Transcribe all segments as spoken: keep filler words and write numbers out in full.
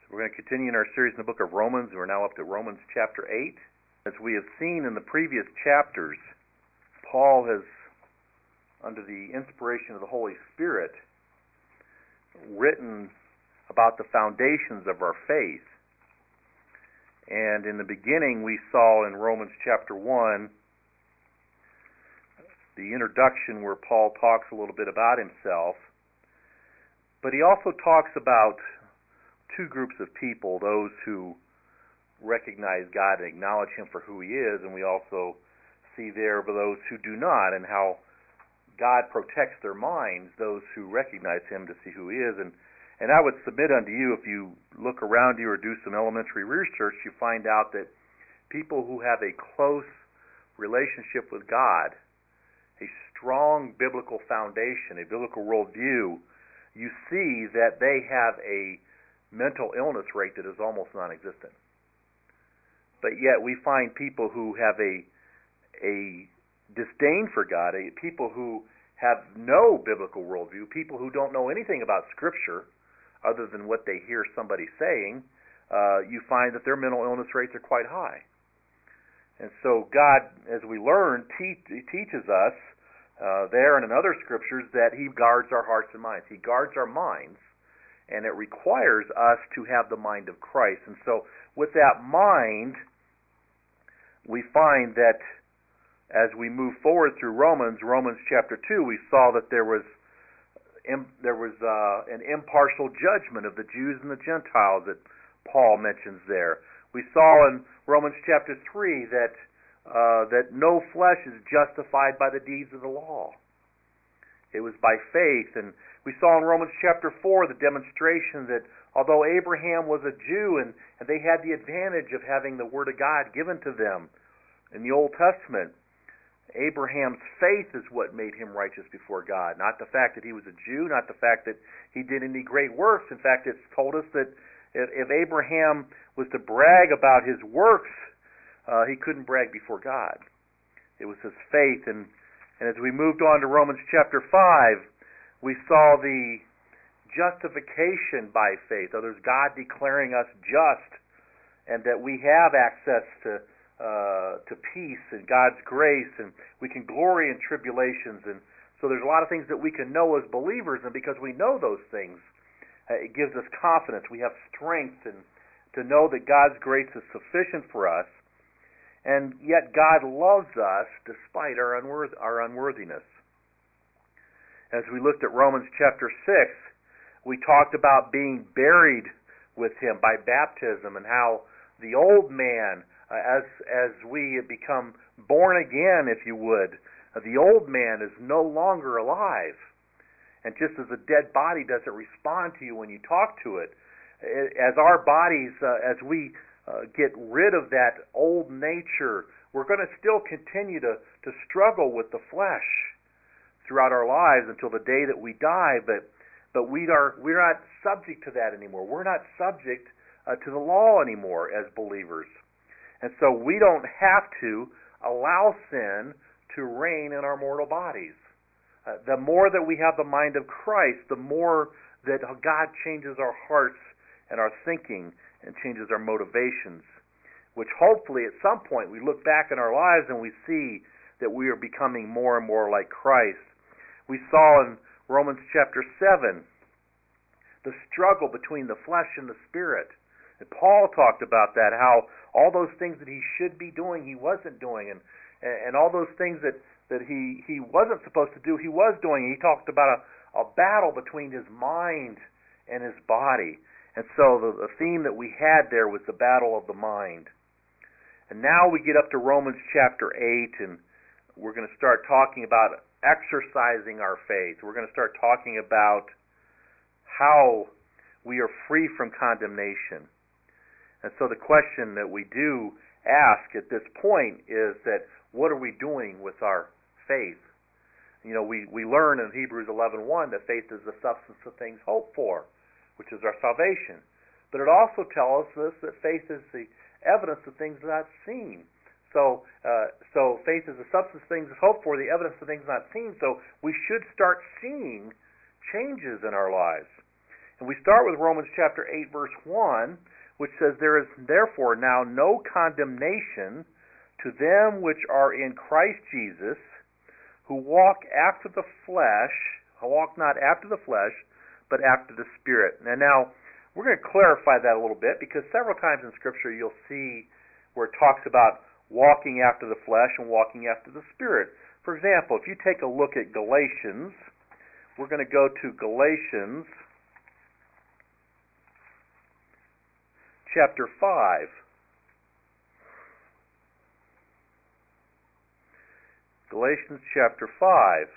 We're going to continue in our series in the book of Romans. We're now up to Romans chapter eight. As we have seen in the previous chapters, Paul has, under the inspiration of the Holy Spirit, written about the foundations of our faith. And in the beginning, we saw in Romans chapter one the introduction where Paul talks a little bit about himself, but he also talks about two groups of people, those who recognize God and acknowledge Him for who He is, and we also see there those who do not, and how God protects their minds, those who recognize Him to see who He is. And, and I would submit unto you, if you look around you or do some elementary research, you find out that people who have a close relationship with God, a strong biblical foundation, a biblical worldview, you see that they have a mental illness rate that is almost non-existent. But yet we find people who have a a disdain for God, a, people who have no biblical worldview, people who don't know anything about Scripture other than what they hear somebody saying, uh, you find that their mental illness rates are quite high. And so God, as we learn, te- teaches us uh, there and in other Scriptures that He guards our hearts and minds. He guards our minds, and it requires us to have the mind of Christ. And so with that mind, we find that as we move forward through Romans, Romans chapter two, we saw that there was there was uh, an impartial judgment of the Jews and the Gentiles that Paul mentions there. We saw in Romans chapter three that uh, that no flesh is justified by the deeds of the law. It was by faith. And we saw in Romans chapter four the demonstration that although Abraham was a Jew and, and they had the advantage of having the Word of God given to them in the Old Testament, Abraham's faith is what made him righteous before God, not the fact that he was a Jew, not the fact that he did any great works. In fact, it's told us that if, if Abraham was to brag about his works, uh, he couldn't brag before God. It was his faith. And, and as we moved on to Romans chapter five, we saw the justification by faith. So there's God declaring us just, and that we have access to Uh, to peace and God's grace, and we can glory in tribulations. And so there's a lot of things that we can know as believers, and because we know those things, uh, it gives us confidence. We have strength and to know that God's grace is sufficient for us, and yet God loves us despite our, unworth- our unworthiness. As we looked at Romans chapter six, we talked about being buried with Him by baptism, and how the old man, Uh, as as we become born again, if you would, uh, the old man is no longer alive. And just as a dead body doesn't respond to you when you talk to it, as our bodies, uh, as we uh, get rid of that old nature, we're going to still continue to, to struggle with the flesh throughout our lives until the day that we die. But but we are we're not subject to that anymore. We're not subject uh, to the law anymore as believers. And so we don't have to allow sin to reign in our mortal bodies. Uh, the more that we have the mind of Christ, the more that God changes our hearts and our thinking and changes our motivations, which hopefully at some point we look back in our lives and we see that we are becoming more and more like Christ. We saw in Romans chapter seven the struggle between the flesh and the spirit. And Paul talked about that, how all those things that he should be doing, he wasn't doing, and and all those things that, that he, he wasn't supposed to do, he was doing. He talked about a, a battle between his mind and his body. And so the, the theme that we had there was the battle of the mind. And now we get up to Romans chapter eight, and we're going to start talking about exercising our faith. We're going to start talking about how we are free from condemnation. And so the question that we do ask at this point is that what are we doing with our faith? You know, we, we learn in Hebrews eleven one that faith is the substance of things hoped for, which is our salvation. But it also tells us that faith is the evidence of things not seen. So uh, so faith is the substance of things hoped for, the evidence of things not seen. So we should start seeing changes in our lives. And we start with Romans chapter eight, verse one, which says, "There is therefore now no condemnation to them which are in Christ Jesus, who walk after the flesh, who walk not after the flesh, but after the Spirit." And now, we're going to clarify that a little bit, because several times in Scripture you'll see where it talks about walking after the flesh and walking after the Spirit. For example, if you take a look at Galatians, we're going to go to Galatians chapter five. Galatians chapter five.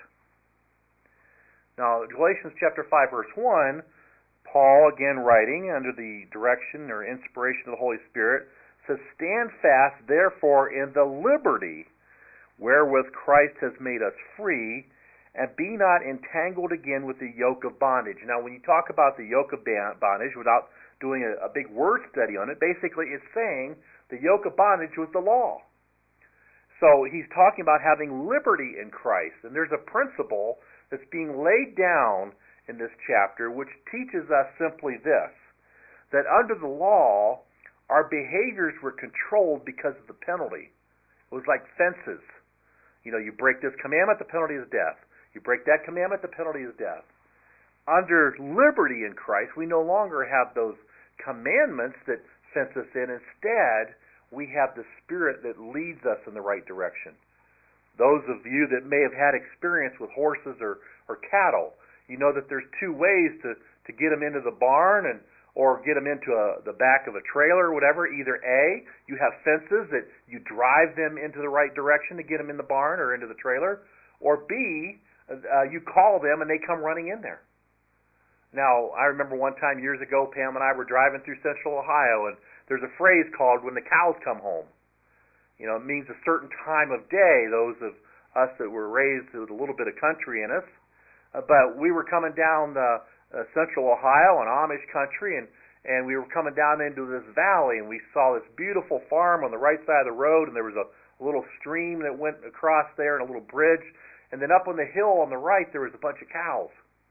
Now, Galatians chapter five, verse one, Paul, again writing under the direction or inspiration of the Holy Spirit, says, "Stand fast, therefore, in the liberty wherewith Christ has made us free, and be not entangled again with the yoke of bondage." Now, when you talk about the yoke of bondage, without doing a, a big word study on it, basically it's saying the yoke of bondage was the law. So he's talking about having liberty in Christ. And there's a principle that's being laid down in this chapter which teaches us simply this, that under the law, our behaviors were controlled because of the penalty. It was like fences. You know, you break this commandment, the penalty is death. You break that commandment, the penalty is death. Under liberty in Christ, we no longer have those commandments that fence us in. Instead, we have the Spirit that leads us in the right direction. Those of you that may have had experience with horses or, or cattle, you know that there's two ways to, to get them into the barn and or get them into a, the back of a trailer or whatever. Either A, you have fences that you drive them into the right direction to get them in the barn or into the trailer, or B, uh, you call them and they come running in there. Now, I remember one time years ago, Pam and I were driving through central Ohio, and there's a phrase called "when the cows come home." You know, it means a certain time of day, those of us that were raised with a little bit of country in us. Uh, but we were coming down the uh, central Ohio, an Amish country, and, and we were coming down into this valley, and we saw this beautiful farm on the right side of the road, and there was a, a little stream that went across there and a little bridge. And then up on the hill on the right, there was a bunch of cows.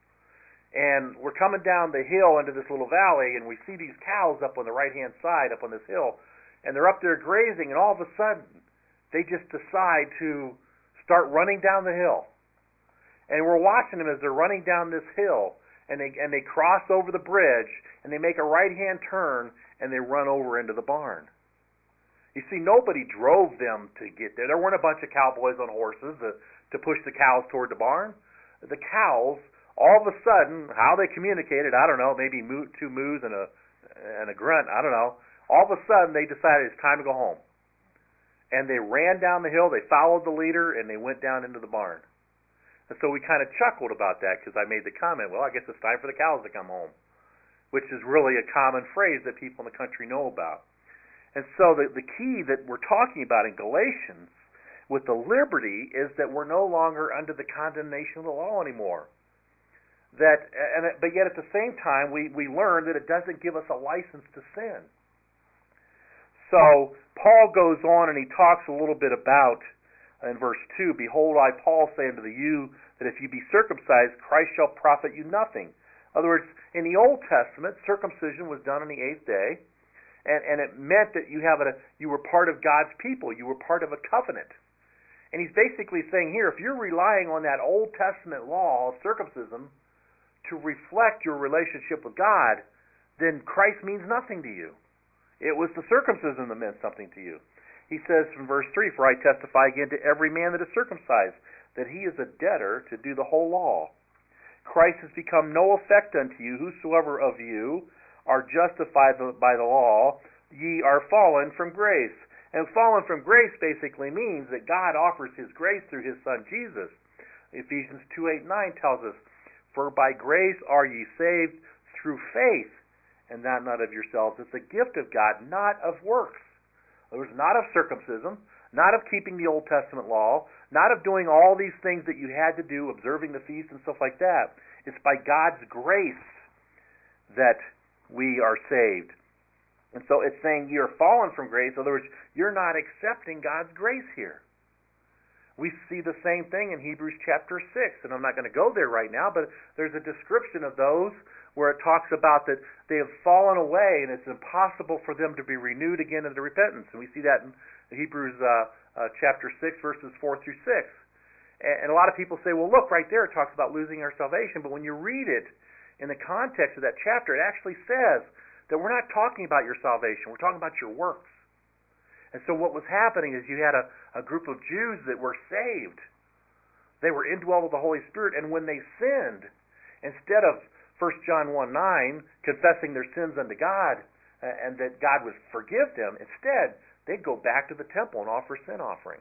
And we're coming down the hill into this little valley, and we see these cows up on the right-hand side, up on this hill, and they're up there grazing, and all of a sudden, they just decide to start running down the hill. And we're watching them as they're running down this hill, and they and they cross over the bridge, and they make a right-hand turn, and they run over into the barn. You see, nobody drove them to get there. There weren't a bunch of cowboys on horses to, to push the cows toward the barn. The cows, all of a sudden, how they communicated, I don't know, maybe moo, two moos and a and a grunt, I don't know. All of a sudden, they decided it's time to go home. And they ran down the hill, they followed the leader, and they went down into the barn. And so we kind of chuckled about that because I made the comment, well, I guess it's time for the cows to come home, which is really a common phrase that people in the country know about. And so the, the key that we're talking about in Galatians with the liberty is that we're no longer under the condemnation of the law anymore. That, and but yet at the same time, we, we learn that it doesn't give us a license to sin. So Paul goes on and he talks a little bit about, in verse two, "Behold, I, Paul, say unto you that if you be circumcised, Christ shall profit you nothing." In other words, in the Old Testament, circumcision was done on the eighth day, and, and it meant that you have a, you were part of God's people. You were part of a covenant. And he's basically saying here, if you're relying on that Old Testament law of circumcision to reflect your relationship with God, then Christ means nothing to you. It was the circumcision that meant something to you. He says from verse three, "For I testify again to every man that is circumcised, that he is a debtor to do the whole law. Christ has become no effect unto you. Whosoever of you are justified by the law, ye are fallen from grace." And fallen from grace basically means that God offers His grace through His Son Jesus. Ephesians two, eight, nine tells us, "For by grace are ye saved through faith, and that not of yourselves. It's a gift of God, not of works." It was not of circumcision, not of keeping the Old Testament law, not of doing all these things that you had to do, observing the feast and stuff like that. It's by God's grace that we are saved. And so it's saying you're fallen from grace. In other words, you're not accepting God's grace here. We see the same thing in Hebrews chapter six, and I'm not going to go there right now, but there's a description of those where it talks about that they have fallen away and it's impossible for them to be renewed again into repentance. And we see that in Hebrews uh, uh, chapter six, verses four through six. And, and a lot of people say, well, look, right there it talks about losing our salvation. But when you read it in the context of that chapter, it actually says that we're not talking about your salvation. We're talking about your works. And so what was happening is you had a, a group of Jews that were saved. They were indwelled with the Holy Spirit, and when they sinned, instead of First John one nine, confessing their sins unto God, uh, and that God would forgive them, instead, they'd go back to the temple and offer sin offering.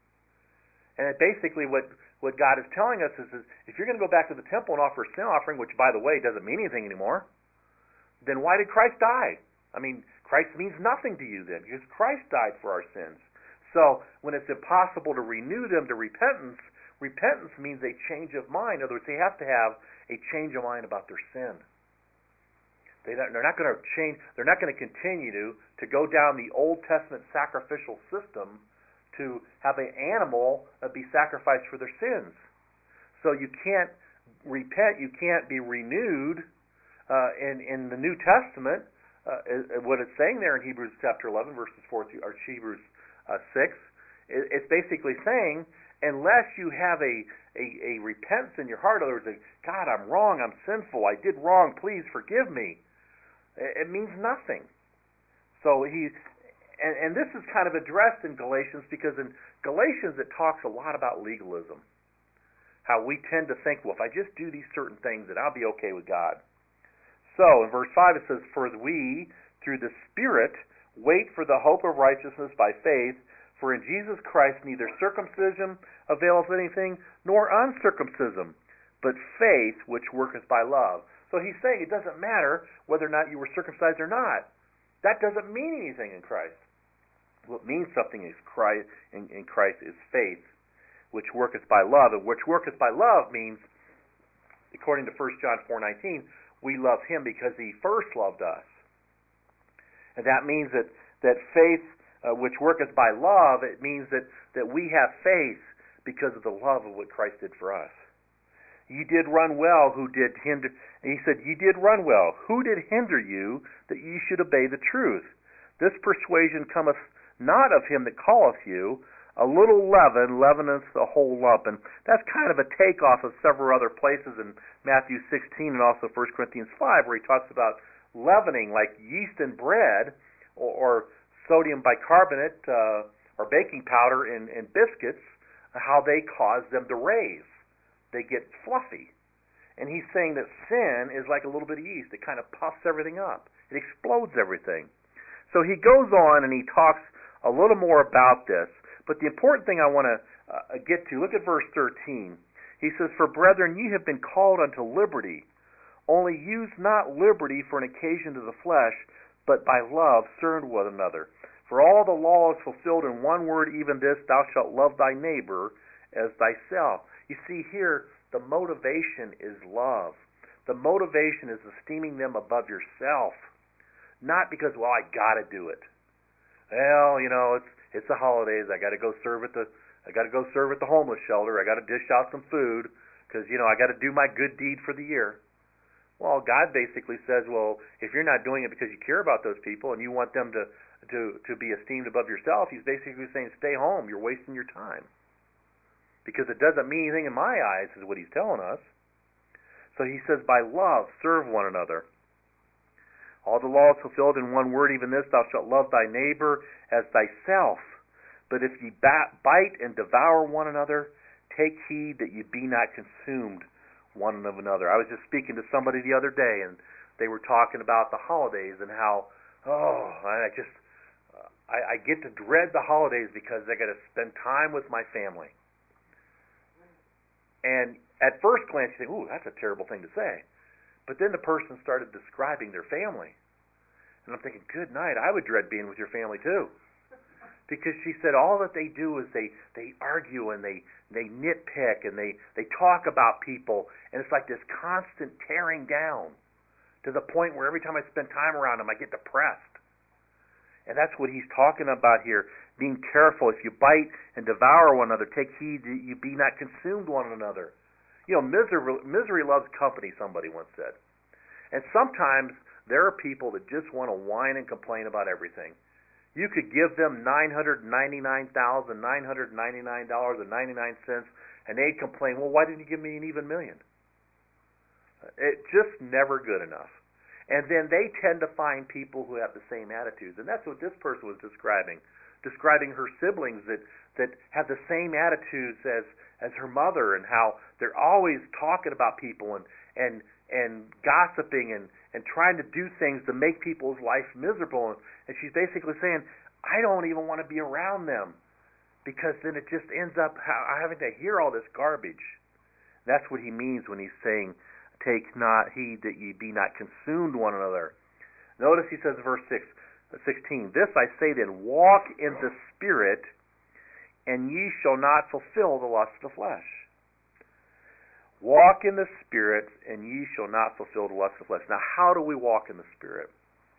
And it basically what, what God is telling us is, is if you're going to go back to the temple and offer a sin offering, which, by the way, doesn't mean anything anymore, then why did Christ die? I mean, Christ means nothing to you then, because Christ died for our sins. So when it's impossible to renew them to repentance, repentance means a change of mind. In other words, they have to have a change of mind about their sin. They don't, they're not going to change. They're not going to continue to to go down the Old Testament sacrificial system to have an animal be sacrificed for their sins. So you can't repent. You can't be renewed uh, in in the New Testament. Uh, what it's saying there in Hebrews chapter eleven, verses four through, or Hebrews uh, six, it, it's basically saying, unless you have a, a, a repentance in your heart, in other words, like, God, I'm wrong, I'm sinful, I did wrong, please forgive me, it, it means nothing. So he, and, and this is kind of addressed in Galatians, because in Galatians it talks a lot about legalism. How we tend to think, well, if I just do these certain things, then I'll be okay with God. So, in verse five it says, for we, through the Spirit, wait for the hope of righteousness by faith, for in Jesus Christ neither circumcision availeth anything, nor uncircumcision, but faith which worketh by love. So he's saying it doesn't matter whether or not you were circumcised or not. That doesn't mean anything in Christ. What means something is Christ, in, in Christ is faith, which worketh by love. And which worketh by love means, according to First John four nineteen, we love him because he first loved us. And that means that, that faith, uh, which worketh by love, it means that, that we have faith because of the love of what Christ did for us. Ye did run well, who did hinder, and he said, ye did run well, who did hinder you that ye should obey the truth? This persuasion cometh not of him that calleth you. A little leaven leaveneth the whole lump. And that's kind of a takeoff of several other places in Matthew sixteen and also First Corinthians five, where he talks about leavening, like yeast in bread, or, or sodium bicarbonate uh, or baking powder in, in biscuits, how they cause them to raise. They get fluffy. And he's saying that sin is like a little bit of yeast. It kind of puffs everything up. It explodes everything. So he goes on and he talks a little more about this. But the important thing I want to uh, get to, look at verse thirteen. He says, for brethren, ye have been called unto liberty. Only use not liberty for an occasion to the flesh, but by love serve one another. For all the law is fulfilled in one word, even this, thou shalt love thy neighbor as thyself. You see here, the motivation is love. The motivation is esteeming them above yourself. Not because, well, I got to do it. Well, you know, it's it's the holidays. I got to go serve at the I got to go serve at the homeless shelter. I got to dish out some food because, you know, I got to do my good deed for the year. Well, God basically says, well, if you're not doing it because you care about those people and you want them to to to be esteemed above yourself, he's basically saying, stay home. You're wasting your time. Because it doesn't mean anything in my eyes, is what he's telling us. So he says, by love, serve one another. All the law is fulfilled in one word, even this, thou shalt love thy neighbor as thyself. But if ye bite and devour one another, take heed that ye be not consumed one of another. I was just speaking to somebody the other day, and they were talking about the holidays and how, oh, I just, uh, I, I get to dread the holidays because I got to spend time with my family. And at first glance, you think, ooh, that's a terrible thing to say. But then the person started describing their family. And I'm thinking, good night, I would dread being with your family too. Because she said all that they do is they, they argue and they, they nitpick and they, they talk about people. And it's like this constant tearing down to the point where every time I spend time around them, I get depressed. And that's what he's talking about here. Being careful. If you bite and devour one another, take heed that you be not consumed one another. You know, misery, misery loves company, somebody once said. And sometimes there are people that just want to whine and complain about everything. You could give them nine hundred ninety-nine thousand nine hundred ninety-nine dollars and ninety-nine cents, and they'd complain, well, why didn't you give me an even million? It's just never good enough. And then they tend to find people who have the same attitudes. And that's what this person was describing, describing her siblings that, that have the same attitudes as, as her mother, and how they're always talking about people and, and, and gossiping and, and trying to do things to make people's life miserable. And, and she's basically saying, I don't even want to be around them, because then it just ends up having to hear all this garbage. That's what he means when he's saying, take not heed that ye be not consumed one another. Notice he says in verse six, sixteen, this I say then, walk in the Spirit, and ye shall not fulfill the lust of the flesh. Walk in the Spirit, and ye shall not fulfill the lust of the flesh. Now, how do we walk in the Spirit?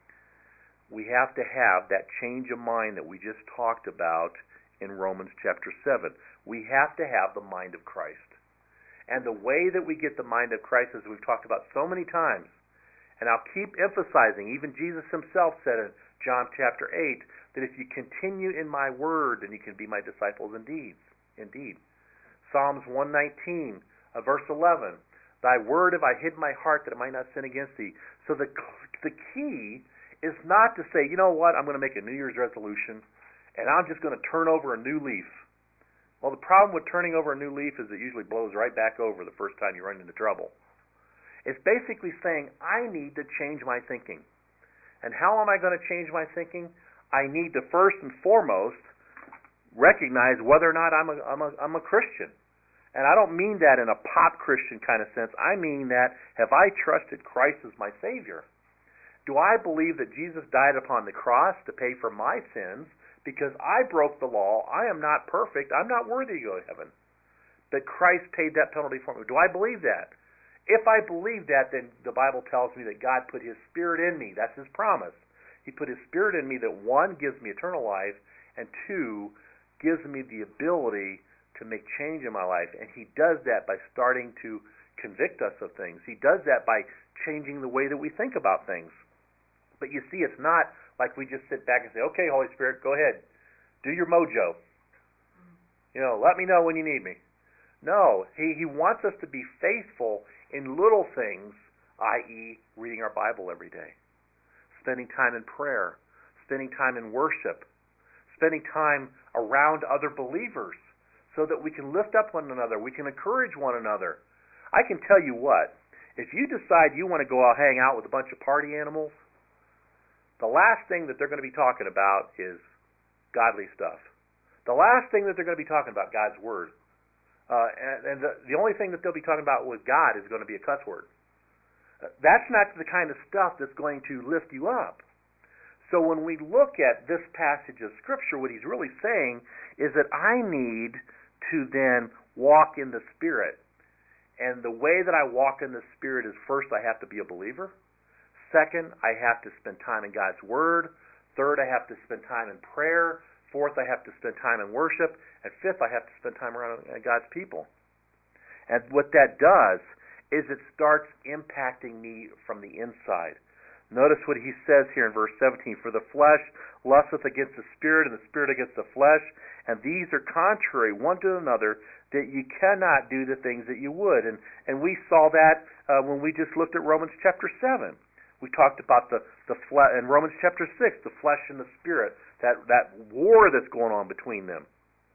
We have to have that change of mind that we just talked about in Romans chapter seven. We have to have the mind of Christ. And the way that we get the mind of Christ, as we've talked about so many times, and I'll keep emphasizing, even Jesus himself said in John chapter eight, that if you continue in my word, then you can be my disciples indeed. Indeed. Psalms one nineteen, uh, verse eleven, thy word have I hid in my heart that I might not sin against thee. So the, the key is not to say, you know what, I'm going to make a New Year's resolution, and I'm just going to turn over a new leaf. Well, the problem with turning over a new leaf is it usually blows right back over the first time you run into trouble. It's basically saying, I need to change my thinking. And how am I going to change my thinking? I need to first and foremost recognize whether or not I'm a, I'm a, I'm a Christian. And I don't mean that in a pop Christian kind of sense. I mean that, have I trusted Christ as my Savior? Do I believe that Jesus died upon the cross to pay for my sins? Because I broke the law, I am not perfect, I'm not worthy to go to heaven. That Christ paid that penalty for me. Do I believe that? If I believe that, then the Bible tells me that God put his Spirit in me. That's his promise. He put his Spirit in me that, one, gives me eternal life, and two, gives me the ability to make change in my life. And he does that by starting to convict us of things. He does that by changing the way that we think about things. But you see, it's not like we just sit back and say, okay, Holy Spirit, go ahead. Do your mojo. You know, let me know when you need me. No, he, he wants us to be faithful in little things, that is reading our Bible every day, spending time in prayer, spending time in worship, spending time around other believers so that we can lift up one another, we can encourage one another. I can tell you what, if you decide you want to go out hang out with a bunch of party animals, the last thing that they're going to be talking about is godly stuff. The last thing that they're going to be talking about, God's Word. Uh, and and the, the only thing that they'll be talking about with God is going to be a cuss word. Uh, that's not the kind of stuff that's going to lift you up. So when we look at this passage of Scripture, what he's really saying is that I need to then walk in the Spirit. And the way that I walk in the Spirit is, first, I have to be a believer. Second, I have to spend time in God's Word. Third, I have to spend time in prayer. Fourth, I have to spend time in worship. And fifth, I have to spend time around God's people. And what that does is it starts impacting me from the inside. Notice what he says here in verse seventeen, for the flesh lusteth against the Spirit, and the Spirit against the flesh, and these are contrary one to another, that you cannot do the things that you would. And, and we saw that uh, when we just looked at Romans chapter seven. We talked about the, the flesh in Romans chapter six, the flesh and the Spirit, that, that war that's going on between them.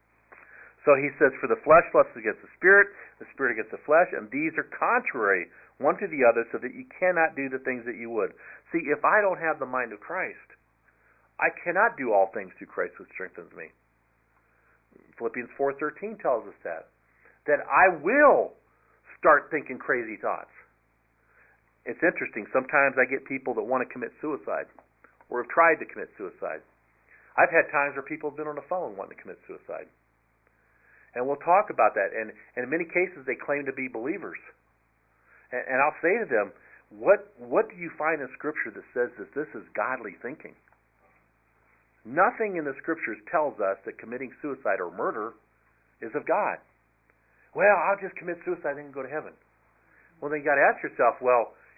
So he says, for the flesh lusts against the Spirit, the Spirit against the flesh, and these are contrary one to the other, so that you cannot do the things that you would. See, if I don't have the mind of Christ, I cannot do all things through Christ who strengthens me. Philippians four thirteen tells us that. That I will start thinking crazy thoughts. It's interesting. Sometimes I get people that want to commit suicide or have tried to commit suicide. I've had times where people have been on the phone wanting to commit suicide. And we'll talk about that. And, and in many cases, they claim to be believers. And, and I'll say to them, what, what do you find in Scripture that says that this is godly thinking? Nothing in the Scriptures tells us that committing suicide or murder is of God. Well, I'll just commit suicide and go to heaven. Well, then you got to ask yourself, well,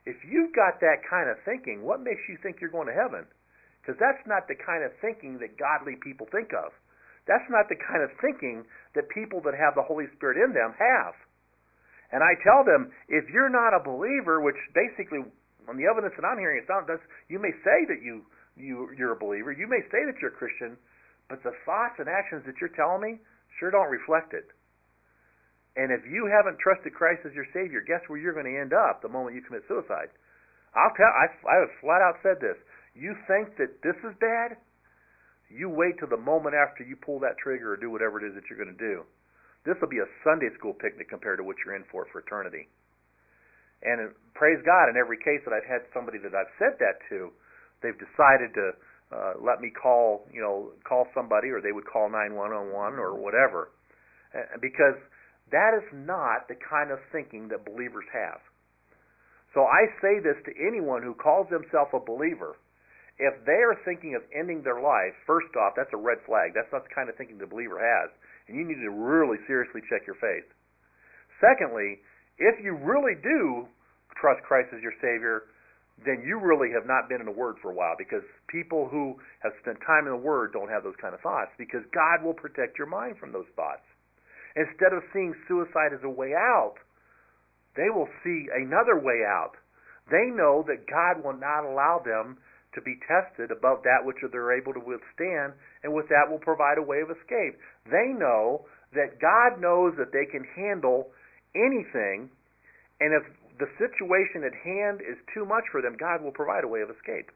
If you've got that kind of thinking, what makes you think you're going to heaven? Because that's not the kind of thinking that godly people think of. That's not the kind of thinking that people that have the Holy Spirit in them have. And I tell them, if you're not a believer, which basically, on the evidence that I'm hearing, it sounds, you may say that you, you, you're a believer, you may say that you're a Christian, but the thoughts and actions that you're telling me sure don't reflect it. And if you haven't trusted Christ as your Savior, guess where you're going to end up the moment you commit suicide? I'll tell. I, I have flat out said this. You think that this is bad? You wait till the moment after you pull that trigger or do whatever it is that you're going to do. This will be a Sunday school picnic compared to what you're in for for eternity. And praise God, in every case that I've had somebody that I've said that to, they've decided to uh, let me call, you know, call somebody, or they would call nine one one or whatever, uh, because that is not the kind of thinking that believers have. So I say this to anyone who calls themselves a believer. If they are thinking of ending their life, first off, that's a red flag. That's not the kind of thinking the believer has. And you need to really seriously check your faith. Secondly, if you really do trust Christ as your Savior, then you really have not been in the Word for a while, because people who have spent time in the Word don't have those kind of thoughts, because God will protect your mind from those thoughts. Instead of seeing suicide as a way out, they will see another way out. They know that God will not allow them to be tested above that which they're able to withstand, and with that will provide a way of escape. They know that God knows that they can handle anything, and if the situation at hand is too much for them, God will provide a way of escape.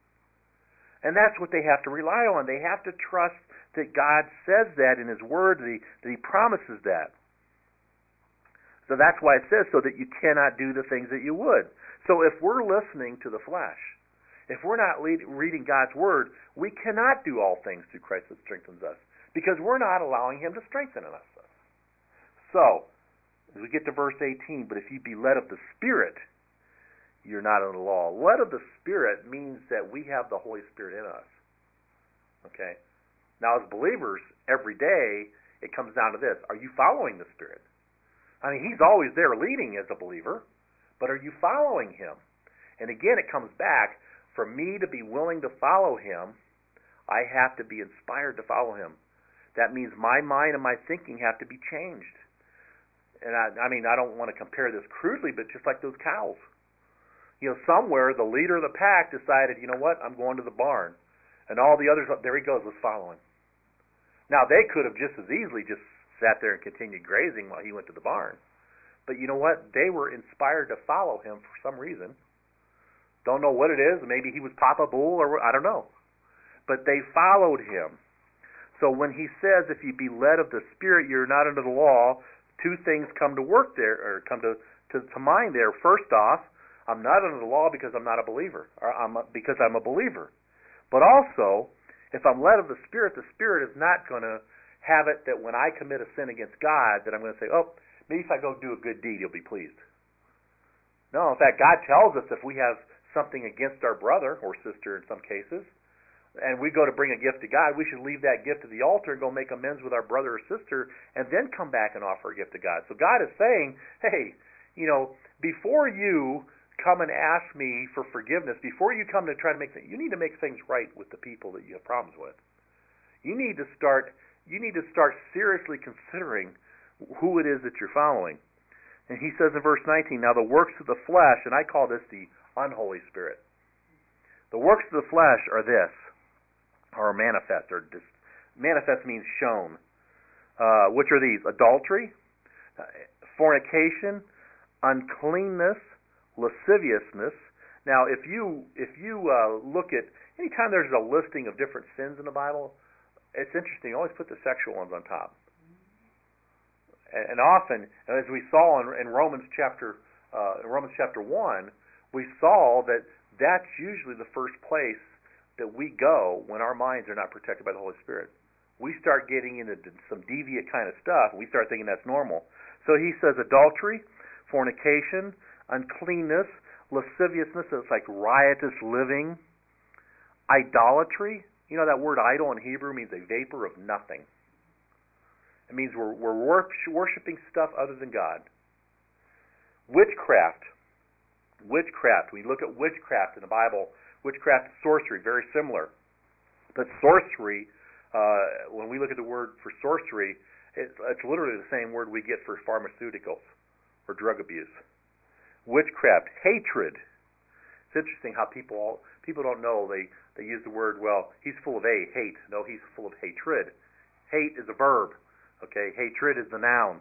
And that's what they have to rely on. They have to trust that God says that in His Word, that He, that He promises that. So that's why it says, so that you cannot do the things that you would. So if we're listening to the flesh, if we're not lead, reading God's Word, we cannot do all things through Christ that strengthens us, because we're not allowing Him to strengthen us. So, as we get to verse eighteen, but if you be led of the Spirit, you're not under the law. Led of the Spirit means that we have the Holy Spirit in us. Okay? Now, as believers, every day, it comes down to this. Are you following the Spirit? I mean, He's always there leading as a believer, but are you following Him? And again, it comes back, for me to be willing to follow Him, I have to be inspired to follow Him. That means my mind and my thinking have to be changed. And I, I mean, I don't want to compare this crudely, but just like those cows. You know, somewhere the leader of the pack decided, you know what, I'm going to the barn. And all the others, there he goes, let's follow him. Now, they could have just as easily just sat there and continued grazing while he went to the barn. But you know what? They were inspired to follow him for some reason. Don't know what it is. Maybe he was Papa Bull, or I don't know. But they followed him. So when he says, if you be led of the Spirit, you're not under the law, two things come to work there, or come to, to, to mind there. First off, I'm not under the law because I'm not a believer, or I'm a, because I'm a believer. But also, if I'm led of the Spirit, the Spirit is not going to have it that when I commit a sin against God, that I'm going to say, oh, maybe if I go do a good deed, He'll be pleased. No, in fact, God tells us if we have something against our brother or sister in some cases, and we go to bring a gift to God, we should leave that gift at the altar and go make amends with our brother or sister, and then come back and offer a gift to God. So God is saying, hey, you know, before you come and ask me for forgiveness, before you come to try to make things, you need to make things right with the people that you have problems with. You need to start, you need to start seriously considering who it is that you're following. And he says in verse nineteen, now the works of the flesh, and I call this the unholy spirit. The works of the flesh are this, are manifest, or dis, manifest means shown. Uh, which are these? Adultery, fornication, uncleanness, lasciviousness. Now, if you if you uh, look at, anytime there's a listing of different sins in the Bible, it's interesting. You always put the sexual ones on top. And, and often, as we saw in, in Romans chapter uh, in Romans chapter one, we saw that that's usually the first place that we go when our minds are not protected by the Holy Spirit. We start getting into some deviant kind of stuff, and we start thinking that's normal. So he says adultery, fornication, uncleanness, lasciviousness, it's like riotous living, idolatry. You know that word idol in Hebrew means a vapor of nothing. It means we're, we're worshiping stuff other than God. Witchcraft. Witchcraft. We look at witchcraft in the Bible. Witchcraft is sorcery, very similar. But sorcery, uh, when we look at the word for sorcery, it's, it's literally the same word we get for pharmaceuticals or drug abuse. Witchcraft, hatred. It's interesting how people all, people don't know. They they use the word, well, he's full of a hate. No, he's full of hatred. Hate is a verb. Okay, hatred is the noun.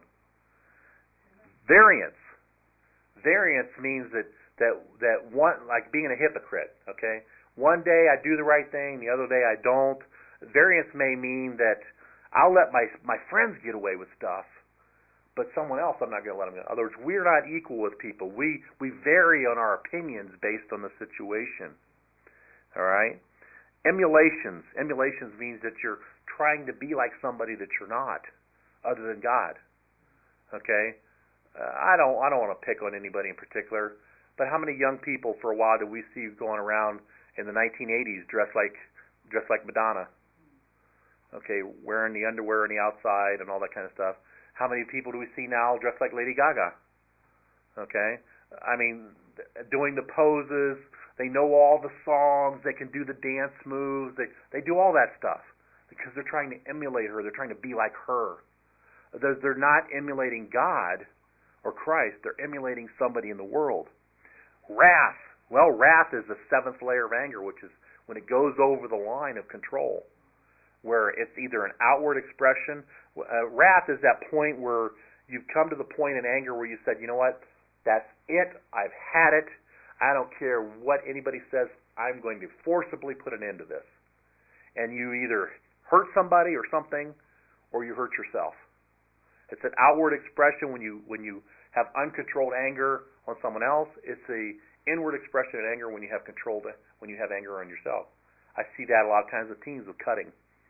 Variance. Variance means that that that one, like being a hypocrite. Okay, one day I do the right thing, the other day I don't. Variance may mean that I'll let my my friends get away with stuff, but someone else I'm not going to let them. In other words, we're not equal with people. We we vary on our opinions based on the situation. All right. Emulations. Emulations means that you're trying to be like somebody that you're not, other than God. Okay. Uh, I don't I don't want to pick on anybody in particular, but how many young people for a while did we see going around in the nineteen eighties dressed like dressed like Madonna? Okay, wearing the underwear on the outside and all that kind of stuff. How many people do we see now dressed like Lady Gaga? Okay, I mean, doing the poses. They know all the songs. They can do the dance moves. They they do all that stuff because they're trying to emulate her. They're trying to be like her. They're, they're not emulating God or Christ. They're emulating somebody in the world. Wrath. Well, wrath is the seventh layer of anger, which is when it goes over the line of control, where it's either an outward expression. Uh, wrath is that point where you've come to the point in anger where you said, you know what, that's it. I've had it. I don't care what anybody says. I'm going to forcibly put an end to this. And you either hurt somebody or something, or you hurt yourself. It's an outward expression when you when you have uncontrolled anger on someone else. It's the inward expression of anger when you have controlled when you have anger on yourself. I see that a lot of times with teens with cutting,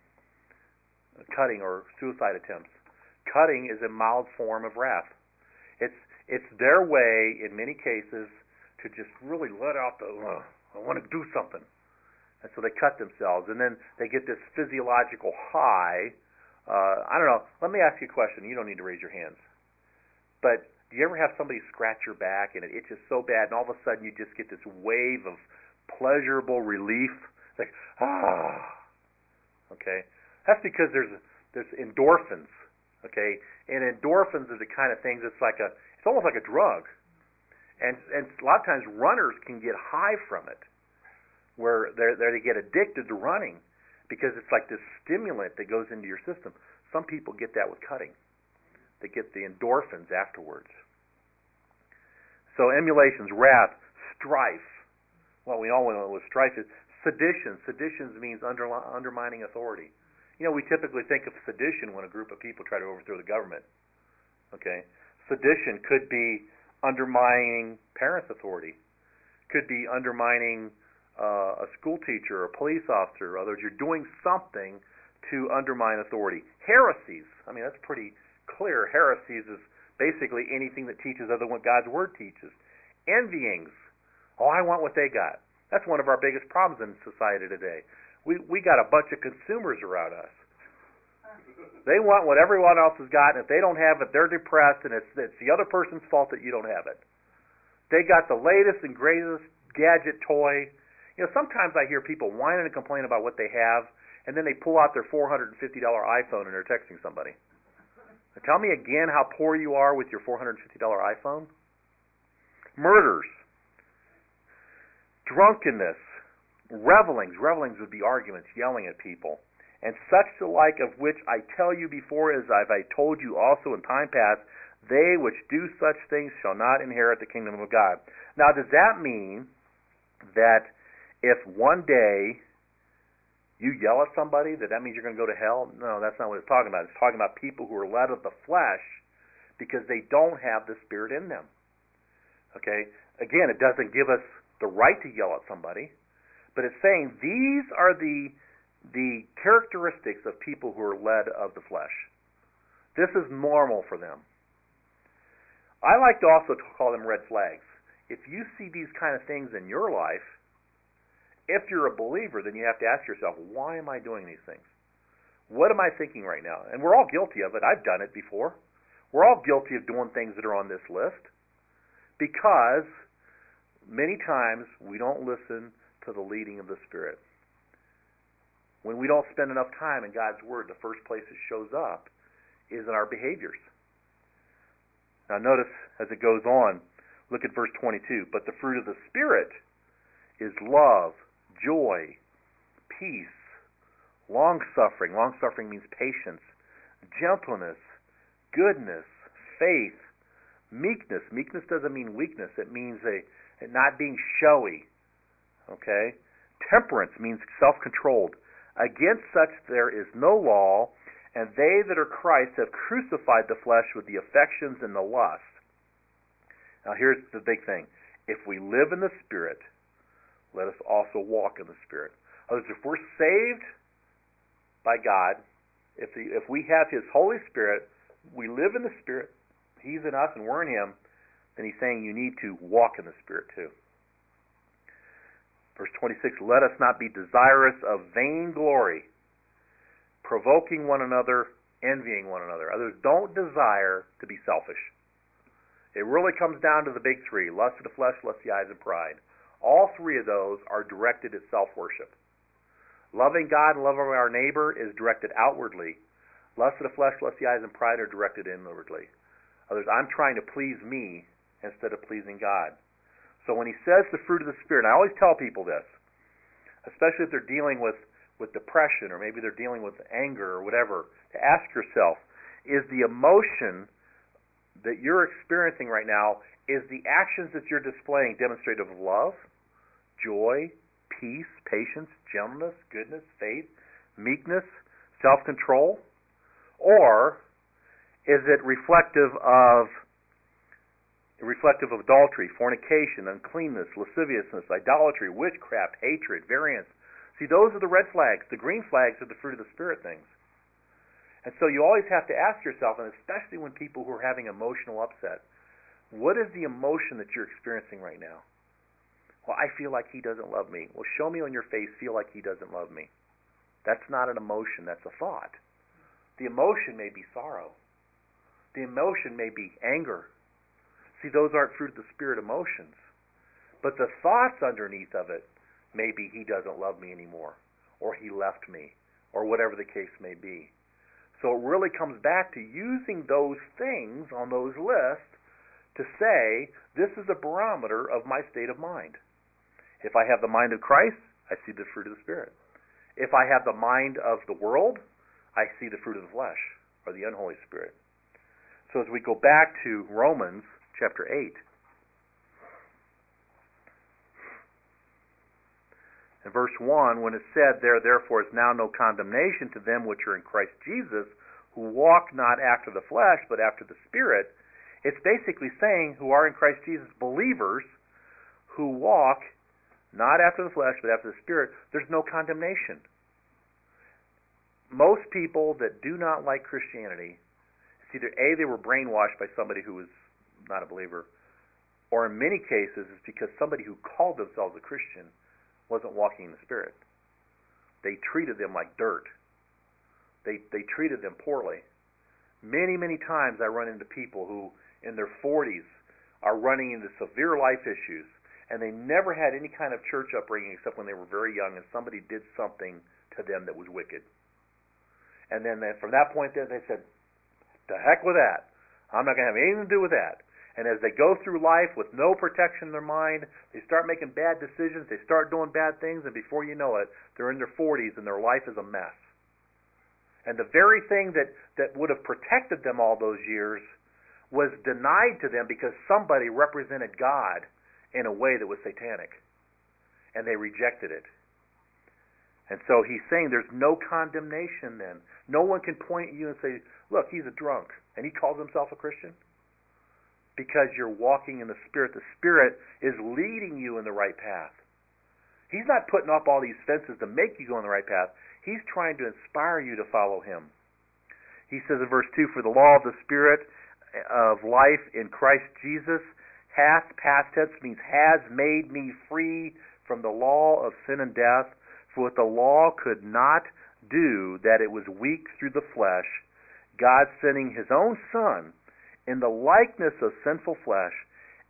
cutting or suicide attempts. Cutting is a mild form of wrath. It's it's their way in many cases to just really let out the uh, I want to do something, and so they cut themselves, and then they get this physiological high. Uh, I don't know. Let me ask you a question. You don't need to raise your hands. But do you ever have somebody scratch your back and it itches so bad, and all of a sudden you just get this wave of pleasurable relief? It's like, ah. Okay? That's because there's there's endorphins. Okay? And endorphins are the kind of things that's like a, it's almost like a drug. And and a lot of times runners can get high from it, where they they get addicted to running, because it's like this stimulant that goes into your system. Some people get that with cutting. They get the endorphins afterwards. So emulations, wrath, strife. Well, we all know what strife is. Sedition. Sedition means under, undermining authority. You know, we typically think of sedition when a group of people try to overthrow the government. Okay? Sedition could be undermining parents' authority. Could be undermining Uh, a school teacher, a police officer, or others. You're doing something to undermine authority. Heresies. I mean, that's pretty clear. Heresies is basically anything that teaches other than what God's Word teaches. Envyings. Oh, I want what they got. That's one of our biggest problems in society today. We we got a bunch of consumers around us. They want what everyone else has got, and if they don't have it, they're depressed, and it's, it's the other person's fault that you don't have it. They got the latest and greatest gadget toy. You know, sometimes I hear people whining and complaining about what they have, and then they pull out their four hundred fifty dollars iPhone and they're texting somebody. Now, tell me again how poor you are with your four hundred fifty dollars iPhone. Murders. Drunkenness. Revelings. Revelings would be arguments, yelling at people. And such the like of which I tell you before, as I've I told you also in time past, they which do such things shall not inherit the kingdom of God. Now, does that mean that if one day you yell at somebody, that that means you're going to go to hell? No, that's not what it's talking about. It's talking about people who are led of the flesh because they don't have the Spirit in them. Okay? Again, it doesn't give us the right to yell at somebody, but it's saying these are the the characteristics of people who are led of the flesh. This is normal for them. I like to also call them red flags. If you see these kind of things in your life, if you're a believer, then you have to ask yourself, why am I doing these things? What am I thinking right now? And we're all guilty of it. I've done it before. We're all guilty of doing things that are on this list because many times we don't listen to the leading of the Spirit. When we don't spend enough time in God's Word, the first place it shows up is in our behaviors. Now notice as it goes on, look at verse twenty-two. But the fruit of the Spirit is love, joy, peace, long-suffering. Long-suffering means patience, gentleness, goodness, faith, meekness. Meekness doesn't mean weakness. It means a, a not being showy. Okay? Temperance means self-controlled. Against such there is no law, and they that are Christ have crucified the flesh with the affections and the lust. Now here's the big thing. If we live in the Spirit, let us also walk in the Spirit. In other words, if we're saved by God, if, the, if we have His Holy Spirit, we live in the Spirit, He's in us and we're in Him, then He's saying you need to walk in the Spirit too. Verse twenty-six, let us not be desirous of vainglory, provoking one another, envying one another. Others, don't desire to be selfish. It really comes down to the big three: lust of the flesh, lust of the eyes, and pride. All three of those are directed at self-worship. Loving God and loving our neighbor is directed outwardly. Lust of the flesh, lust of the eyes, and pride are directed inwardly. Others, I'm trying to please me instead of pleasing God. So when he says the fruit of the Spirit, and I always tell people this, especially if they're dealing with, with depression or maybe they're dealing with anger or whatever, to ask yourself, is the emotion that you're experiencing right now, is the actions that you're displaying demonstrative of love, joy, peace, patience, gentleness, goodness, faith, meekness, self-control? Or is it reflective of reflective of adultery, fornication, uncleanness, lasciviousness, idolatry, witchcraft, hatred, variance? See, those are the red flags. The green flags are the fruit of the Spirit things. And so you always have to ask yourself, and especially when people who are having emotional upset, what is the emotion that you're experiencing right now? Well, I feel like he doesn't love me. Well, show me on your face, feel like he doesn't love me. That's not an emotion, that's a thought. The emotion may be sorrow. The emotion may be anger. See, those aren't fruit of the Spirit emotions. But the thoughts underneath of it may be he doesn't love me anymore, or he left me, or whatever the case may be. So it really comes back to using those things on those lists to say, this is a barometer of my state of mind. If I have the mind of Christ, I see the fruit of the Spirit. If I have the mind of the world, I see the fruit of the flesh, or the unholy spirit. So as we go back to Romans chapter eight, in verse one, when it said, there therefore is now no condemnation to them which are in Christ Jesus, who walk not after the flesh, but after the Spirit, it's basically saying who are in Christ Jesus, believers who walk not after the flesh, but after the Spirit, there's no condemnation. Most people that do not like Christianity, it's either A, they were brainwashed by somebody who was not a believer, or in many cases it's because somebody who called themselves a Christian wasn't walking in the Spirit. They treated them like dirt. They they treated them poorly. Many, many times I run into people who in their forties are running into severe life issues, and they never had any kind of church upbringing except when they were very young and somebody did something to them that was wicked. And then they, from that point then they said, to heck with that. I'm not going to have anything to do with that. And as they go through life with no protection in their mind, they start making bad decisions, they start doing bad things, and before you know it, they're in their forties and their life is a mess. And the very thing that, that would have protected them all those years was denied to them because somebody represented God in a way that was satanic. And they rejected it. And so he's saying there's no condemnation then. No one can point at you and say, look, he's a drunk, and he calls himself a Christian. Because you're walking in the Spirit. The Spirit is leading you in the right path. He's not putting up all these fences to make you go in the right path. He's trying to inspire you to follow him. He says in verse two, for the law of the Spirit of life in Christ Jesus hath, past tense means has, made me free from the law of sin and death. For what the law could not do, that it was weak through the flesh, God sending his own Son in the likeness of sinful flesh,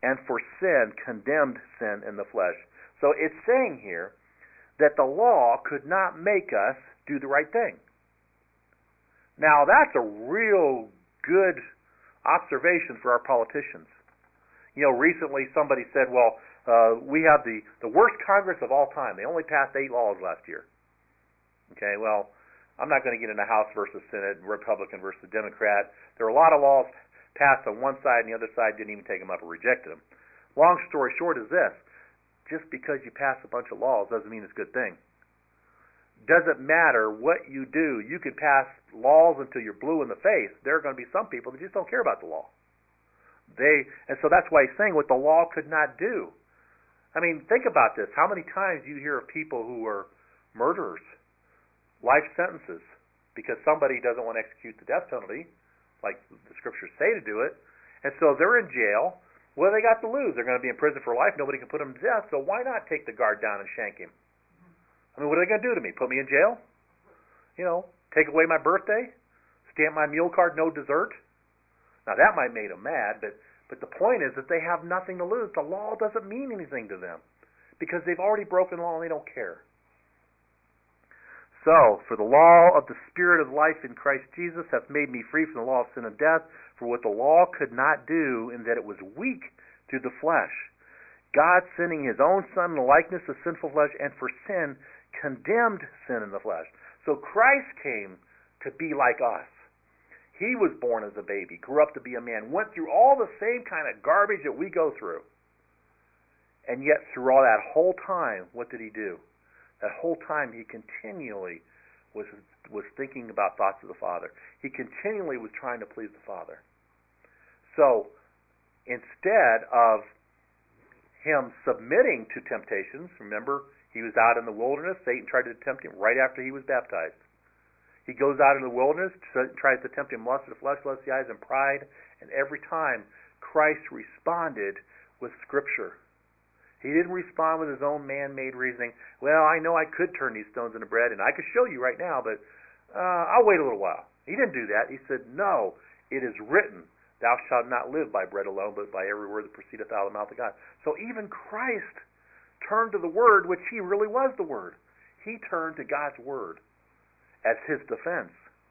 and for sin condemned sin in the flesh. So it's saying here that the law could not make us do the right thing. Now that's a real good observation for our politicians. You know, recently somebody said, well, uh, we have the, the worst Congress of all time. They only passed eight laws last year. Okay, well, I'm not going to get into House versus Senate, Republican versus Democrat. There are a lot of laws passed on one side and the other side didn't even take them up or rejected them. Long story short is this. Just because you pass a bunch of laws doesn't mean it's a good thing. Doesn't matter what you do. You could pass laws until you're blue in the face. There are going to be some people that just don't care about the law. They, and so that's why he's saying what the law could not do. I mean, think about this. How many times you hear of people who are murderers, life sentences, because somebody doesn't want to execute the death penalty, like the scriptures say to do it, and so they're in jail. What do they got to lose? They're going to be in prison for life. Nobody can put them to death, so why not take the guard down and shank him? I mean, what are they going to do to me? Put me in jail? You know, take away my birthday? Stamp my mule card, no dessert? Now, that might make them mad, but, but the point is that they have nothing to lose. The law doesn't mean anything to them because they've already broken the law and they don't care. So, for the law of the Spirit of life in Christ Jesus hath made me free from the law of sin and death, for what the law could not do, in that it was weak through the flesh. God sending his own Son in the likeness of sinful flesh, and for sin condemned sin in the flesh. So Christ came to be like us. He was born as a baby, grew up to be a man, went through all the same kind of garbage that we go through. And yet through all that whole time, what did he do? That whole time he continually was was thinking about thoughts of the Father. He continually was trying to please the Father. So instead of him submitting to temptations, remember, he was out in the wilderness. Satan tried to tempt him right after he was baptized. He goes out in the wilderness, tries to tempt him, lust of the flesh, lust of the eyes, and pride. And every time, Christ responded with Scripture. He didn't respond with his own man-made reasoning. Well, I know I could turn these stones into bread, and I could show you right now, but uh, I'll wait a little while. He didn't do that. He said, no, it is written, thou shalt not live by bread alone, but by every word that proceedeth out of the mouth of God. So even Christ turned to the Word, which he really was the Word. He turned to God's Word as his defense.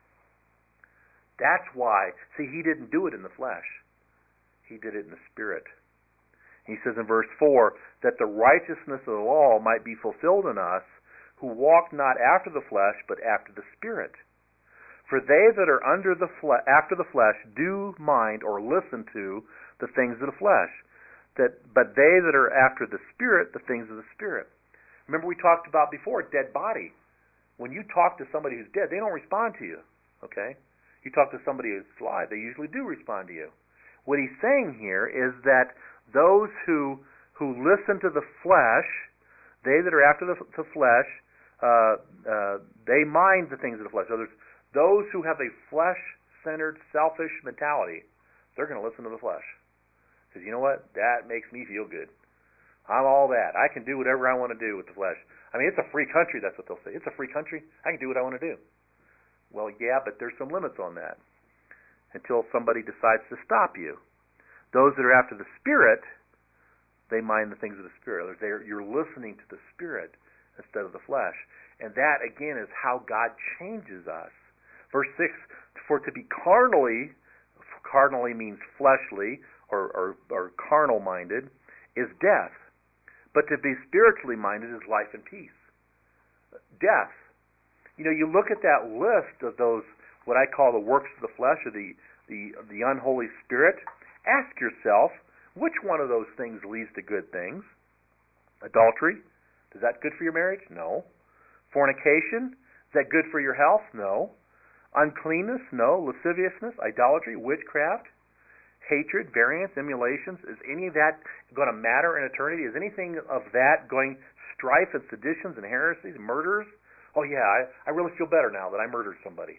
That's why, see, he didn't do it in the flesh. He did it in the Spirit. He says in verse four, that the righteousness of the law might be fulfilled in us, who walk not after the flesh, but after the Spirit. For they that are under the fle- after the flesh do mind or listen to the things of the flesh, that, but they that are after the Spirit, the things of the Spirit. Remember we talked about before, dead body. When you talk to somebody who's dead, they don't respond to you. Okay? You talk to somebody who's alive, they usually do respond to you. What he's saying here is that those who who listen to the flesh, they that are after the, the flesh, uh, uh, they mind the things of the flesh. Others, those who have a flesh-centered, selfish mentality, they're going to listen to the flesh. Because you know what? That makes me feel good. I'm all that. I can do whatever I want to do with the flesh. I mean, it's a free country, that's what they'll say. It's a free country. I can do what I want to do. Well, yeah, but there's some limits on that until somebody decides to stop you. Those that are after the Spirit, they mind the things of the Spirit. They're, you're listening to the Spirit instead of the flesh. And that, again, is how God changes us. Verse six, for to be carnally, carnally means fleshly or, or, or carnal-minded, is death. But to be spiritually minded is life and peace. Death. You know, you look at that list of those, what I call the works of the flesh, or the, the, the unholy spirit. Ask yourself, which one of those things leads to good things? Adultery, is that good for your marriage? No. Fornication, is that good for your health? No. Uncleanness? No. Lasciviousness, idolatry, witchcraft, hatred, variance, emulations, is any of that going to matter in eternity? Is anything of that going, strife and seditions and heresies, murders? Oh yeah, I, I really feel better now that I murdered somebody.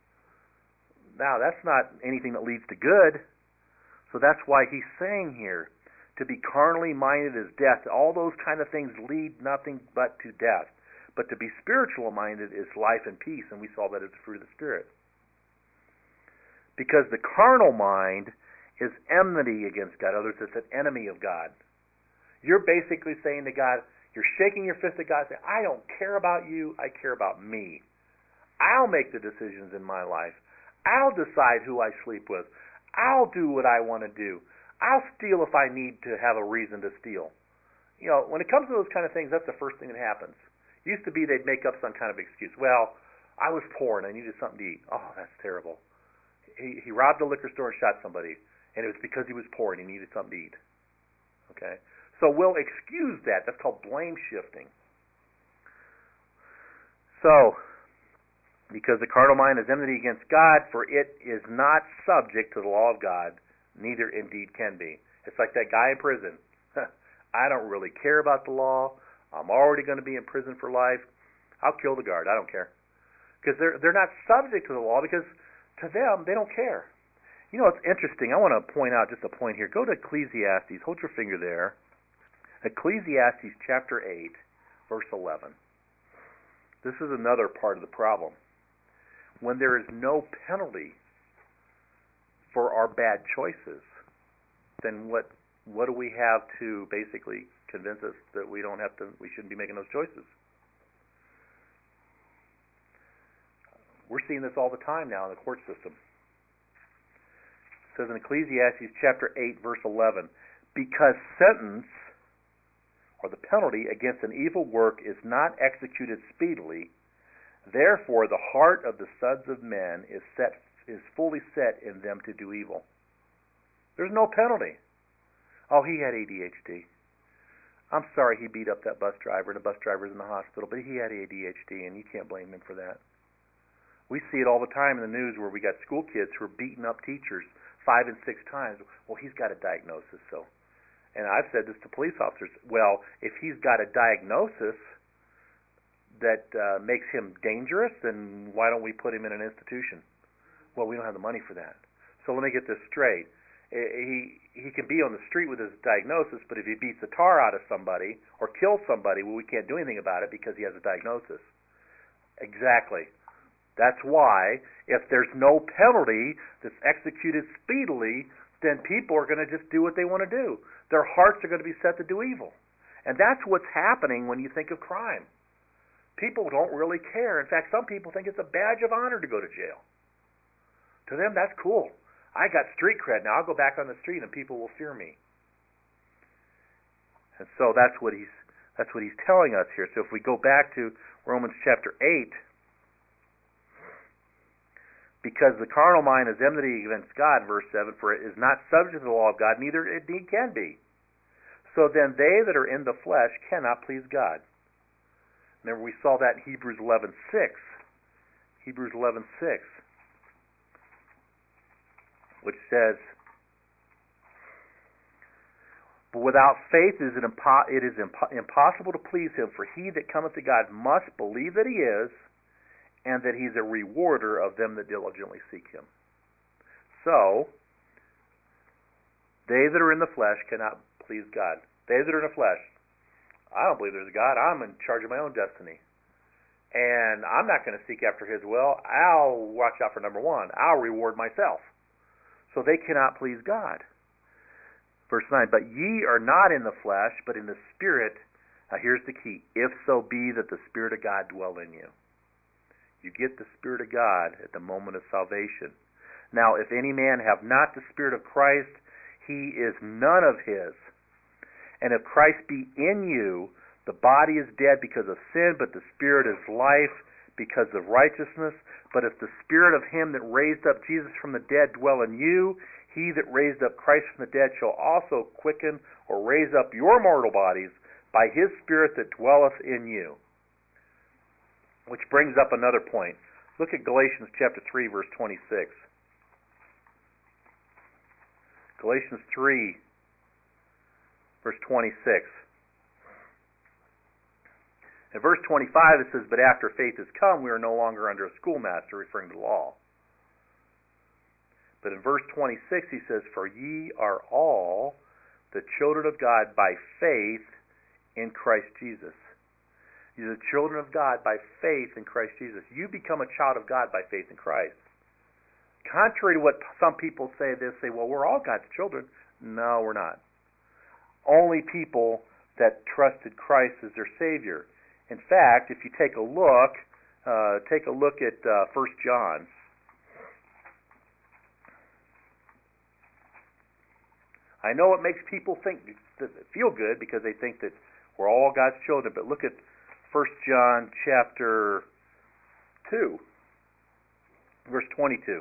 Now, that's not anything that leads to good. So that's why he's saying here, to be carnally minded is death. All those kind of things lead nothing but to death. But to be spiritual minded is life and peace, and we saw that as the fruit of the Spirit. Because the carnal mind is enmity against God. Others, it's an enemy of God. You're basically saying to God, you're shaking your fist at God, saying, I don't care about you, I care about me. I'll make the decisions in my life. I'll decide who I sleep with. I'll do what I want to do. I'll steal if I need to have a reason to steal. You know, when it comes to those kind of things, that's the first thing that happens. It used to be they'd make up some kind of excuse. Well, I was poor and I needed something to eat. Oh, that's terrible. He, he robbed a liquor store and shot somebody, and it was because he was poor and he needed something to eat. Okay? So we'll excuse that. That's called blame shifting. So, because the carnal mind is enmity against God, for it is not subject to the law of God, neither indeed can be. It's like that guy in prison. I don't really care about the law. I'm already going to be in prison for life. I'll kill the guard. I don't care. Because they're, they're not subject to the law, because to them, they don't care. You know, it's interesting. I want to point out just a point here. Go to Ecclesiastes. Hold your finger there. Ecclesiastes chapter eight, verse eleven. This is another part of the problem. When there is no penalty for our bad choices, then what what do we have to basically convince us that we don't have to, we shouldn't be making those choices? We're seeing this all the time now in the court system. It says in Ecclesiastes chapter eight, verse eleven, because sentence, or the penalty against an evil work, is not executed speedily, therefore the heart of the sons of men is set is fully set in them to do evil. There's no penalty. Oh, he had A D H D. I'm sorry he beat up that bus driver, and the bus driver's in the hospital, but he had A D H D, and you can't blame him for that. We see it all the time in the news where we got school kids who are beating up teachers five and six times. Well, he's got a diagnosis, so. And I've said this to police officers. Well, if he's got a diagnosis that uh, makes him dangerous, then why don't we put him in an institution? Well, we don't have the money for that. So let me get this straight. He he can be on the street with his diagnosis, but if he beats the tar out of somebody or kills somebody, well, we can't do anything about it because he has a diagnosis. Exactly. That's why if there's no penalty that's executed speedily, then people are going to just do what they want to do. Their hearts are going to be set to do evil. And that's what's happening when you think of crime. People don't really care. In fact, some people think it's a badge of honor to go to jail. To them, that's cool. I got street cred now. I'll go back on the street and people will fear me. And so that's what he's that's what he's telling us here. So if we go back to Romans chapter eight, because the carnal mind is enmity against God, verse seven, for it is not subject to the law of God, neither indeed can be. So then they that are in the flesh cannot please God. Remember, we saw that in Hebrews eleven six. Hebrews eleven six. Which says, but without faith it is, impo- it is impo- impossible to please him, for he that cometh to God must believe that he is, and that he's a rewarder of them that diligently seek him. So, they that are in the flesh cannot please God. They that are in the flesh, I don't believe there's a God. I'm in charge of my own destiny. And I'm not going to seek after his will. I'll watch out for number one. I'll reward myself. So they cannot please God. Verse nine, but ye are not in the flesh, but in the Spirit. Now here's the key. If so be that the Spirit of God dwell in you. You get the Spirit of God at the moment of salvation. Now if any man have not the Spirit of Christ, he is none of his. And if Christ be in you, the body is dead because of sin, but the Spirit is life because of righteousness. But if the Spirit of him that raised up Jesus from the dead dwell in you, he that raised up Christ from the dead shall also quicken or raise up your mortal bodies by his Spirit that dwelleth in you. Which brings up another point. Look at Galatians chapter three, verse twenty-six. Galatians three, verse twenty-six. In verse twenty-five it says, but after faith is come, we are no longer under a schoolmaster, referring to law. But in verse twenty-six he says, for ye are all the children of God by faith in Christ Jesus. You're the children of God by faith in Christ Jesus. You become a child of God by faith in Christ. Contrary to what some people say, they say, well, we're all God's children. No, we're not. Only people that trusted Christ as their Savior. In fact, if you take a look, uh, take a look at uh, First John. I know it makes people think feel good because they think that we're all God's children, but look at First John chapter two, verse twenty-two.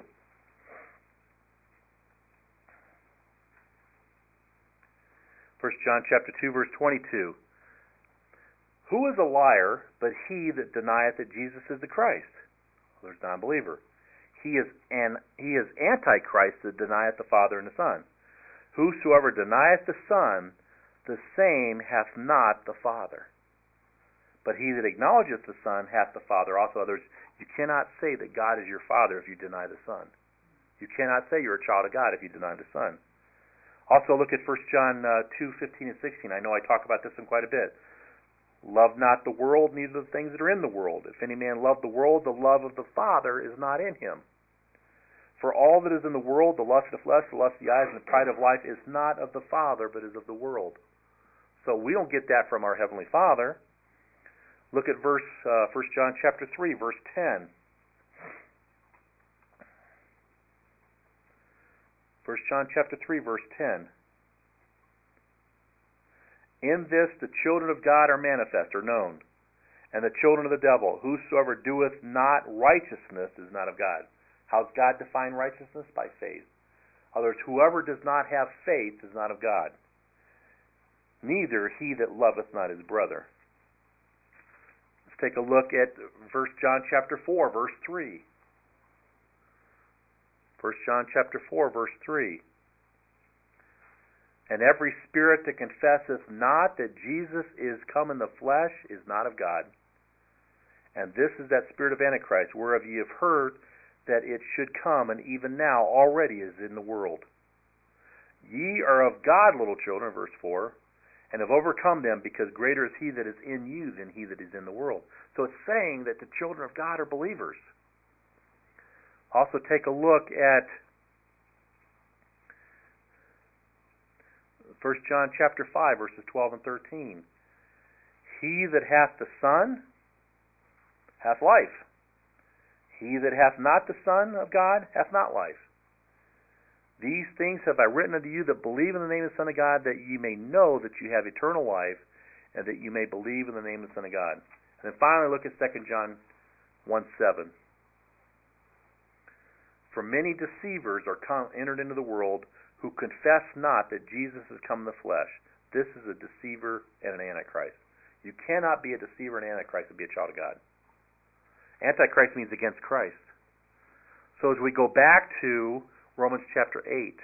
First John chapter two, verse twenty-two. Who is a liar but he that denieth that Jesus is the Christ? Well, there's non-believer. He is an he is antichrist that denieth the Father and the Son. Whosoever denieth the Son, the same hath not the Father. But he that acknowledgeth the Son hath the Father also. Others, you cannot say that God is your Father if you deny the Son. You cannot say you're a child of God if you deny the Son. Also look at First John uh, two, fifteen and sixteen. I know I talk about this one quite a bit. Love not the world, neither the things that are in the world. If any man love the world, the love of the Father is not in him. For all that is in the world, the lust of the flesh, the lust of the eyes, and the pride of life, is not of the Father, but is of the world. So we don't get that from our Heavenly Father. Look at verse uh, First John chapter three, verse ten. First John chapter three, verse ten. In this the children of God are manifest, or known, and the children of the devil. Whosoever doeth not righteousness is not of God. How's God define righteousness? By faith. In other words, whoever does not have faith is not of God. Neither he that loveth not his brother. Let's take a look at First John chapter four, verse three. First John chapter four, verse three. And every spirit that confesseth not that Jesus is come in the flesh is not of God. And this is that spirit of Antichrist, whereof ye have heard that it should come, and even now already is in the world. Ye are of God, little children, verse four, and have overcome them, because greater is he that is in you than he that is in the world. So it's saying that the children of God are believers. Also take a look at First John chapter five, verses twelve and thirteen. He that hath the Son hath life. He that hath not the Son of God hath not life. These things have I written unto you that believe in the name of the Son of God, that ye may know that you have eternal life, and that you may believe in the name of the Son of God. And then finally look at Second John one seven. For many deceivers are come, entered into the world, who confess not that Jesus is come in the flesh. This is a deceiver and an antichrist. You cannot be a deceiver and antichrist and be a child of God. Antichrist means against Christ. So as we go back to Romans chapter eight,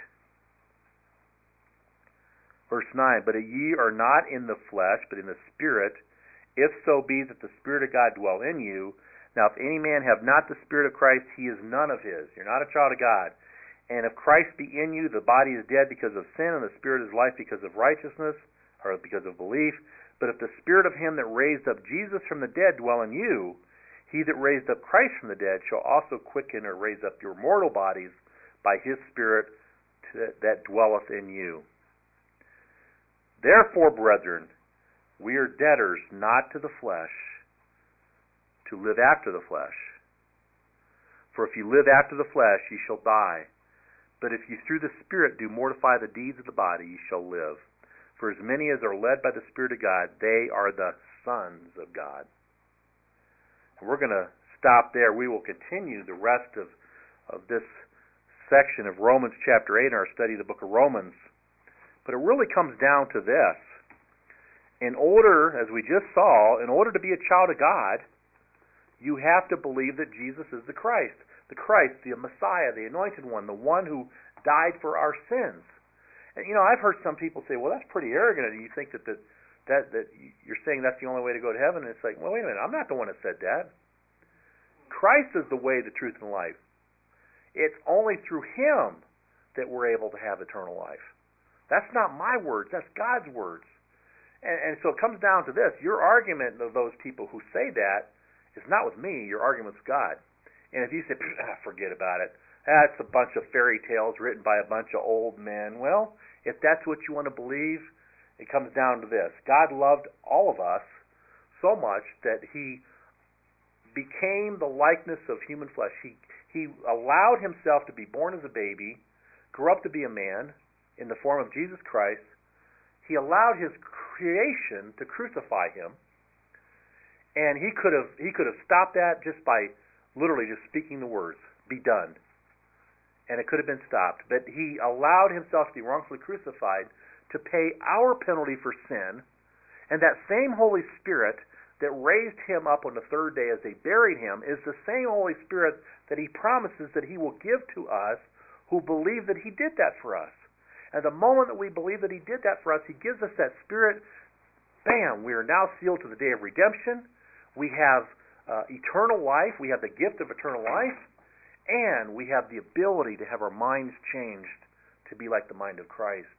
verse nine, but ye are not in the flesh, but in the Spirit, if so be that the Spirit of God dwell in you. Now if any man have not the Spirit of Christ, he is none of his. You're not a child of God. And if Christ be in you, the body is dead because of sin, and the Spirit is life because of righteousness, or because of belief. But if the Spirit of him that raised up Jesus from the dead dwell in you, he that raised up Christ from the dead shall also quicken or raise up your mortal bodies by his Spirit that dwelleth in you. Therefore, brethren, we are debtors not to the flesh, to live after the flesh. For if you live after the flesh, ye shall die. But if ye through the Spirit do mortify the deeds of the body, ye shall live. For as many as are led by the Spirit of God, they are the sons of God. And we're going to stop there. We will continue the rest of, of this section of Romans chapter eight in our study of the book of Romans. But it really comes down to this. In order, as we just saw, in order to be a child of God, you have to believe that Jesus is the Christ. The Christ, the Messiah, the Anointed One, the one who died for our sins. And, you know, I've heard some people say, well, that's pretty arrogant. You think that the That, that you're saying that's the only way to go to heaven, and it's like, well, wait a minute, I'm not the one that said that. Christ is the way, the truth, and the life. It's only through him that we're able to have eternal life. That's not my words, that's God's words. And, and so it comes down to this. Your argument of those people who say that is not with me, your argument's with God. And if you say, forget about it, That's a bunch of fairy tales written by a bunch of old men. Well, if that's what you want to believe, it comes down to this. God loved all of us so much that he became the likeness of human flesh. He, he allowed himself to be born as a baby, grew up to be a man in the form of Jesus Christ. He allowed his creation to crucify him. And he could have he could have stopped that just by literally just speaking the words, "Be done." And it could have been stopped. But he allowed himself to be wrongfully crucified to pay our penalty for sin. And that same Holy Spirit that raised him up on the third day as they buried him is the same Holy Spirit that he promises that he will give to us who believe that he did that for us. And the moment that we believe that he did that for us, he gives us that Spirit. Bam! We are now sealed to the day of redemption. We have uh, eternal life. We have the gift of eternal life. And we have the ability to have our minds changed to be like the mind of Christ.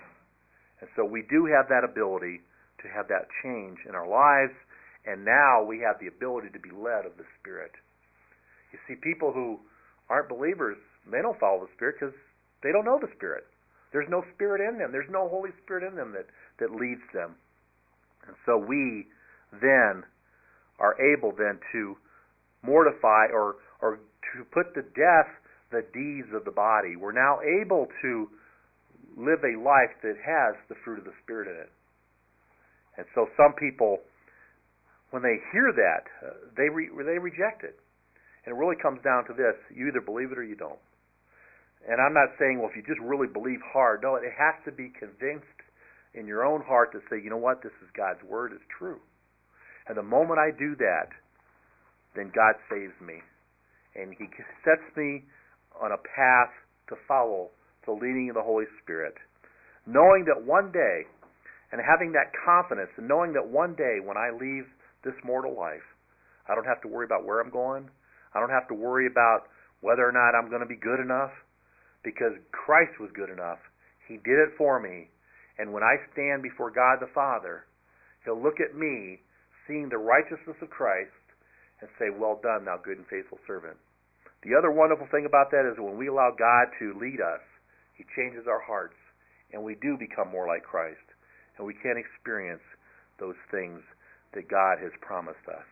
And so we do have that ability to have that change in our lives. And now we have the ability to be led of the Spirit. You see, people who aren't believers, they don't follow the Spirit because they don't know the Spirit. There's no Spirit in them. There's no Holy Spirit in them that, that leads them. And so we then are able then to mortify or, or to put to death the deeds of the body. We're now able to live a life that has the fruit of the Spirit in it. And so some people, when they hear that, uh, they re- they reject it. And it really comes down to this. You either believe it or you don't. And I'm not saying, well, if you just really believe hard. No, it has to be convinced in your own heart to say, you know what, this is God's Word, it's true. And the moment I do that, then God saves me. And He sets me on a path to follow the leading of the Holy Spirit. Knowing that one day, and having that confidence, and knowing that one day when I leave this mortal life, I don't have to worry about where I'm going. I don't have to worry about whether or not I'm going to be good enough, because Christ was good enough. He did it for me. And when I stand before God the Father, He'll look at me, seeing the righteousness of Christ, and say, well done, thou good and faithful servant. The other wonderful thing about that is when we allow God to lead us, He changes our hearts, and we do become more like Christ, and we can experience those things that God has promised us.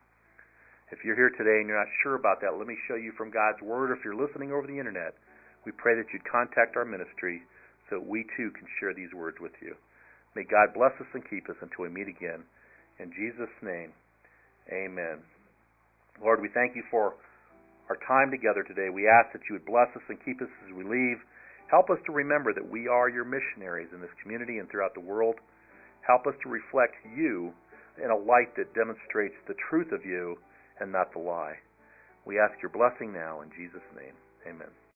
If you're here today and you're not sure about that, let me show you from God's Word. Or if you're listening over the internet, we pray that you'd contact our ministry so that we too can share these words with you. May God bless us and keep us until we meet again. In Jesus' name, amen. Lord, we thank you for our time together today. We ask that you would bless us and keep us as we leave. Help us to remember that we are your missionaries in this community and throughout the world. Help us to reflect you in a light that demonstrates the truth of you and not the lie. We ask your blessing now in Jesus' name. Amen.